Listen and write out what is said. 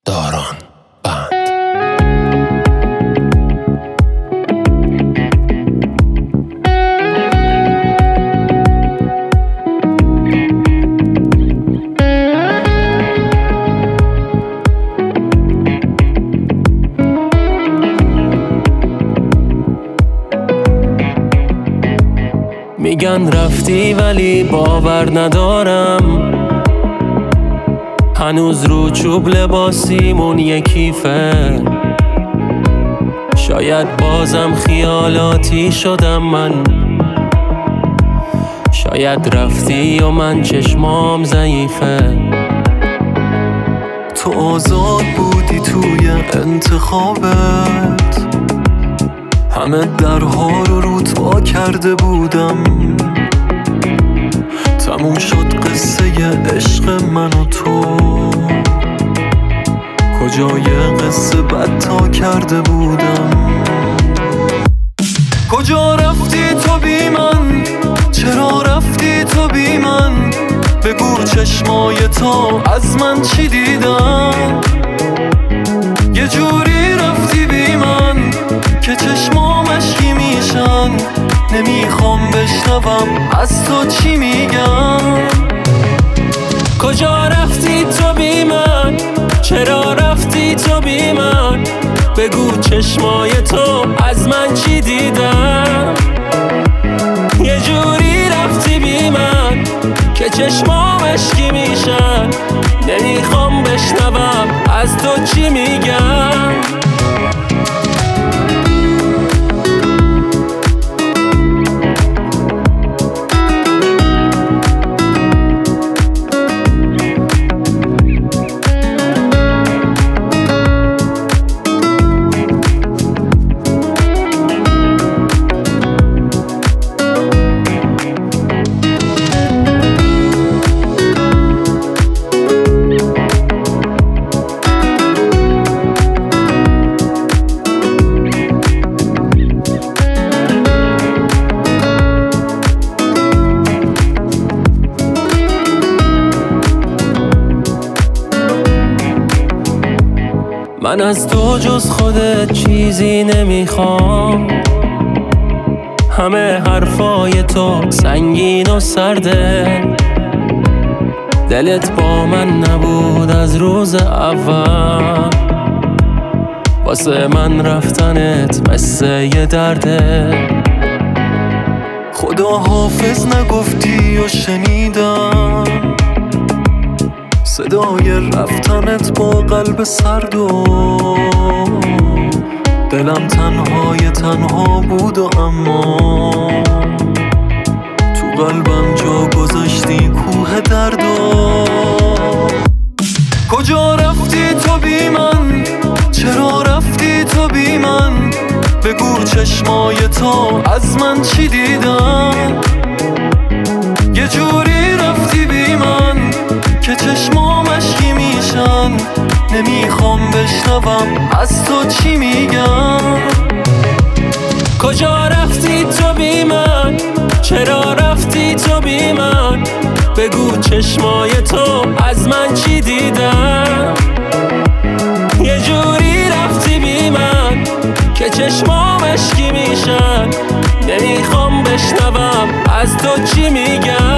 داران بند. میگن رفتی ولی باور ندارم، هنوز رو چوب لباسیمون یکیفه. شاید بازم خیالاتی شدم من، شاید رفتی و من چشمام ضعیفه. تو آزاد بودی توی انتخابت، همه درها رو رود وا کرده بودم. تموم شد قصه عشق من و تو، کجای قصه بدتا کرده بودم. کجا رفتی تو بی من؟ چرا رفتی تو بی من؟ بگو چشمای تو از من چی دیدن؟ یه جوری رفتی بی من که چشمام اشکی میشن. نمیخوام بشنوم از تو چی میگم. کجا رفتی تو بی من؟ چرا رفتی تو بی من؟ بگو چشمای تو از من چی دیدن؟ یه جوری رفتی بی من که چشمام اشکی میشن. نمیخوام بشنوم از تو چی میگم. من از تو جز خودت چیزی نمیخوام. همه حرفای تو سنگین و سرده. دلت با من نبود از روز اول، واسه من رفتنت مثل یه درده. خدا حافظ نگفتی و شنیدم صدای رفتنت با قلب سرد و دلم تنها بود و اما تو قلبم جا گذاشتی کوه درد و کجا رفتی تو بی من؟ چرا رفتی تو بی من؟ بگو چشمای تو از من چی دیدن؟ یه جوری رفتی بی من که چشمام اشکی میشن. نمیخوام بشنوم از تو چی میگم. کجا رفتی تو بی من؟ چرا رفتی تو بی من؟ بگو چشمای تو از من چی دیدن؟ یه جوری رفتی بی من که چشمام اشکی میشن. نمیخوام بشنوم از تو چی میگم.